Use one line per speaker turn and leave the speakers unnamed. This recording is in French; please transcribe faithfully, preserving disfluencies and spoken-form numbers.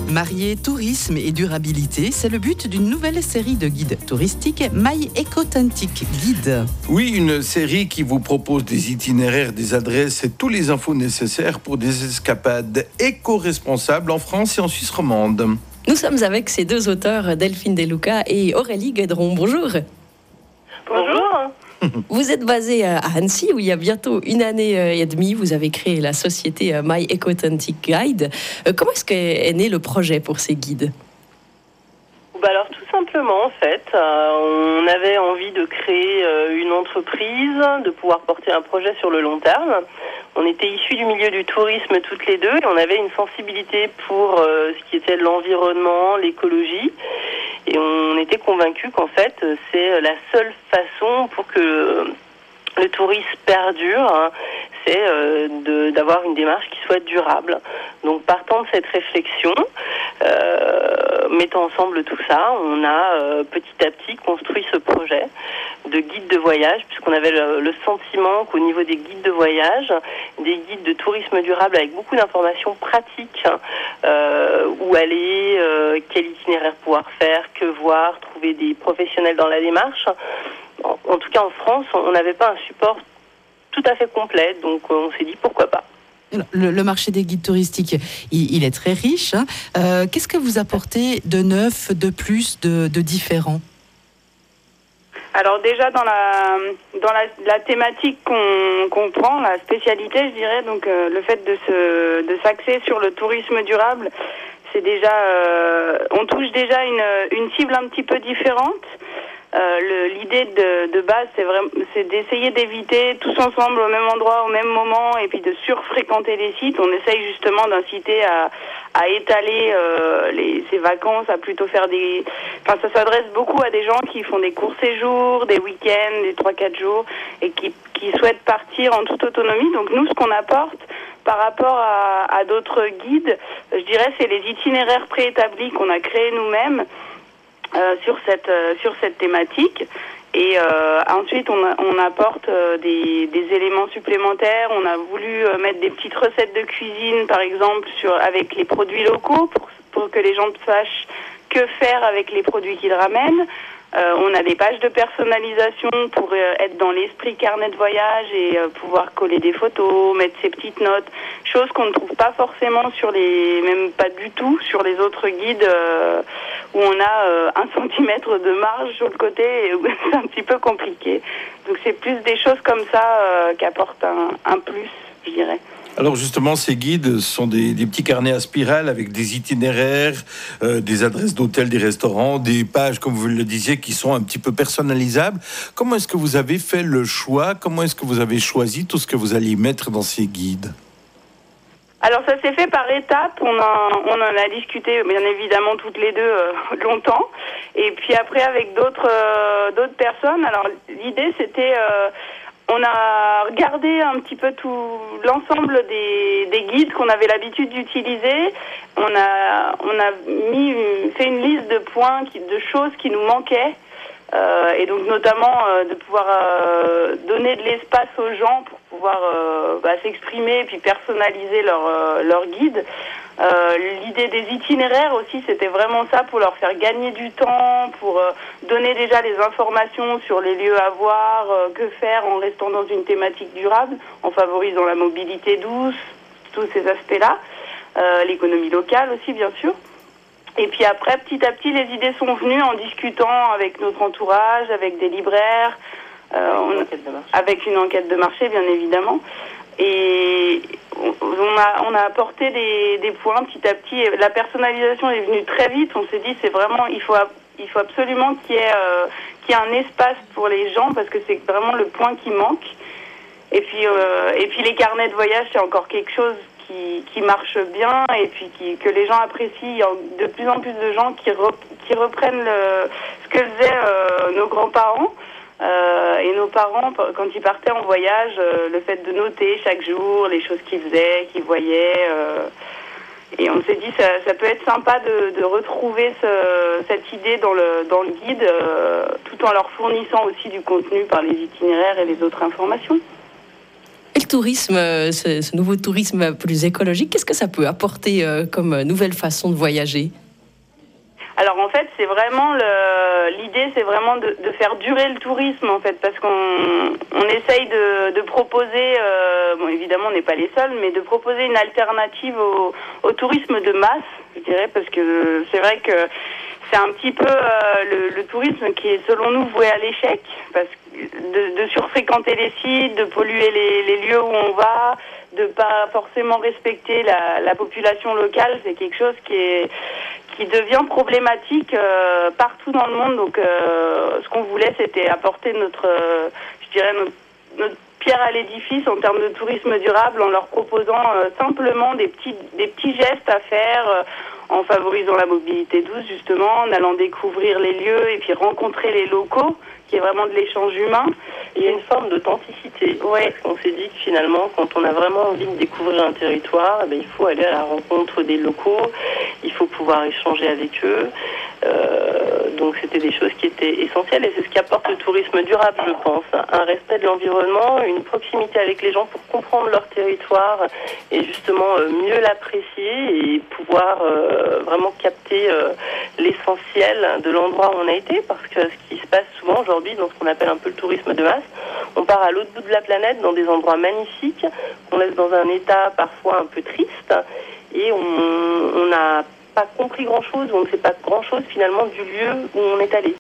Marier tourisme et durabilité, c'est le but d'une nouvelle série de guides touristiques, My Eco-Authentic Guide.
Oui, une série qui vous propose des itinéraires, des adresses et tous les infos nécessaires pour des escapades éco-responsables en France et en Suisse romande.
Nous sommes avec ces deux auteurs, Delphine Deluca et Aurélie Guédron. Bonjour.
Bonjour.
Vous êtes basé à Annecy, où il y a bientôt une année et demie, vous avez créé la société My Eco-Authentic Guide. Comment est-ce qu'est né le projet pour ces guides ?
Bah alors tout simplement en fait, euh, on avait envie de créer euh, une entreprise, de pouvoir porter un projet sur le long terme. On était issus du milieu du tourisme toutes les deux et on avait une sensibilité pour euh, ce qui était l'environnement, l'écologie. Et on était convaincus qu'en fait, c'est la seule façon pour que le tourisme perdure, hein, c'est euh, de, d'avoir une démarche qui soit durable. Donc partant de cette réflexion, euh, mettant ensemble tout ça, on a euh, petit à petit construit ce projet de guide de voyage, puisqu'on avait le, le sentiment qu'au niveau des guides de voyage, des guides de tourisme durable avec beaucoup d'informations pratiques, euh, où aller, euh, quel itinéraire pouvoir faire, que voir, trouver des professionnels dans la démarche. En, en tout cas en France, on n'avait pas un support tout à fait complet, donc on s'est dit pourquoi pas.
Le, le marché des guides touristiques, il, il est très riche. Hein. Euh, qu'est-ce que vous apportez de neuf, de plus, de, de différent ?
Alors déjà dans la dans la, la thématique qu'on, qu'on prend, la spécialité, je dirais, donc euh, le fait de se de s'axer sur le tourisme durable, c'est déjà euh, on touche déjà une une cible un petit peu différente. Euh, le, l'idée de, de base, c'est vraiment, c'est d'essayer d'éviter tous ensemble au même endroit, au même moment, et puis de surfréquenter les sites. On essaye justement d'inciter à, à étaler euh, les, ses vacances, à plutôt faire des... Enfin, ça s'adresse beaucoup à des gens qui font des courts séjours, des week-ends, des trois quatre jours, et qui, qui souhaitent partir en toute autonomie. Donc nous, ce qu'on apporte par rapport à, à d'autres guides, je dirais, c'est les itinéraires préétablis qu'on a créés nous-mêmes, Euh, sur cette euh, sur cette thématique et euh, ensuite on, a, on apporte euh, des, des éléments supplémentaires. On a voulu euh, mettre des petites recettes de cuisine par exemple sur avec les produits locaux pour pour que les gens sachent que faire avec les produits qu'ils ramènent. Euh, on a des pages de personnalisation pour euh, être dans l'esprit carnet de voyage et euh, pouvoir coller des photos, mettre ses petites notes, choses qu'on ne trouve pas forcément sur les, même pas du tout sur les autres guides euh, où on a euh, un centimètre de marge sur le côté et où c'est un petit peu compliqué. Donc c'est plus des choses comme ça euh, qui apportent un, un plus, je dirais.
Alors justement, ces guides sont des, des petits carnets à spirale avec des itinéraires, euh, des adresses d'hôtels, des restaurants, des pages, comme vous le disiez, qui sont un petit peu personnalisables. Comment est-ce que vous avez fait le choix ? Comment est-ce que vous avez choisi tout ce que vous alliez mettre dans ces guides ?
Alors ça s'est fait par étapes, on, a, on en a discuté bien évidemment toutes les deux euh, longtemps, et puis après avec d'autres, euh, d'autres personnes. Alors l'idée c'était... Euh, On a regardé un petit peu tout l'ensemble des, des guides qu'on avait l'habitude d'utiliser. On a, on a mis une, fait une liste de points, qui, de choses qui nous manquaient. Euh, et donc notamment euh, de pouvoir euh, donner de l'espace aux gens pour pouvoir euh, bah, s'exprimer et puis personnaliser leur, euh, leur guide. Euh, l'idée des itinéraires aussi, c'était vraiment ça, pour leur faire gagner du temps, pour euh, donner déjà les informations sur les lieux à voir, euh, que faire en restant dans une thématique durable, en favorisant la mobilité douce, tous ces aspects-là, euh, l'économie locale aussi bien sûr. Et puis après, petit à petit, les idées sont venues en discutant avec notre entourage, avec des libraires, euh, on, avec une enquête de marché bien évidemment. Et on a, on a apporté des, des points petit à petit. La personnalisation est venue très vite. On s'est dit, c'est vraiment, il faut, il faut absolument qu'il y ait, euh, qu'il y ait un espace pour les gens parce que c'est vraiment le point qui manque. Et puis, euh, et puis les carnets de voyage, c'est encore quelque chose qui, qui marche bien et puis qui, que les gens apprécient. Il y a de plus en plus de gens qui, re, qui reprennent le, ce que faisaient euh, nos grands-parents. Euh, et nos parents, quand ils partaient en voyage, euh, le fait de noter chaque jour les choses qu'ils faisaient, qu'ils voyaient. Euh, et on s'est dit, ça, ça peut être sympa de, de retrouver ce, cette idée dans le, dans le guide, euh, tout en leur fournissant aussi du contenu par les itinéraires et les autres informations.
Et le tourisme, ce, ce nouveau tourisme plus écologique, qu'est-ce que ça peut apporter euh, comme nouvelle façon de voyager ?
Alors en fait, c'est vraiment le, l'idée, c'est vraiment de, de faire durer le tourisme en fait, parce qu'on on essaye de, de proposer, euh, bon évidemment on n'est pas les seuls, mais de proposer une alternative au, au tourisme de masse, je dirais, parce que c'est vrai que c'est un petit peu euh, le, le tourisme qui est selon nous voué à l'échec, parce que de, de surfréquenter les sites, de polluer les, les lieux où on va, de pas forcément respecter la, la population locale, c'est quelque chose qui est qui devient problématique euh, partout dans le monde. Donc, euh, ce qu'on voulait, c'était apporter notre, euh, je dirais, notre, notre pierre à l'édifice en termes de tourisme durable, en leur proposant euh, simplement des petits, des petits gestes à faire, euh, en favorisant la mobilité douce, justement, en allant découvrir les lieux et puis rencontrer les locaux, qui est vraiment de l'échange humain.
Il y a une forme d'authenticité.
Ouais.
On s'est dit que finalement, quand on a vraiment envie de découvrir un territoire, eh bien, il faut aller à la rencontre des locaux, il faut pouvoir échanger avec eux. Euh, donc c'était des choses qui étaient essentielles et c'est ce qui apporte le tourisme durable, je pense. Un respect de l'environnement, une proximité avec les gens pour comprendre leur territoire et justement euh, mieux l'apprécier et pouvoir euh, vraiment capter euh, l'essentiel de l'endroit où on a été, parce que ce qui se passe souvent aujourd'hui dans ce qu'on appelle un peu le tourisme de masse, on part à l'autre bout de la planète dans des endroits magnifiques qu'on laisse dans un état parfois un peu triste et on n'a pas compris grand-chose, ou on ne sait pas grand-chose finalement du lieu où on est allé.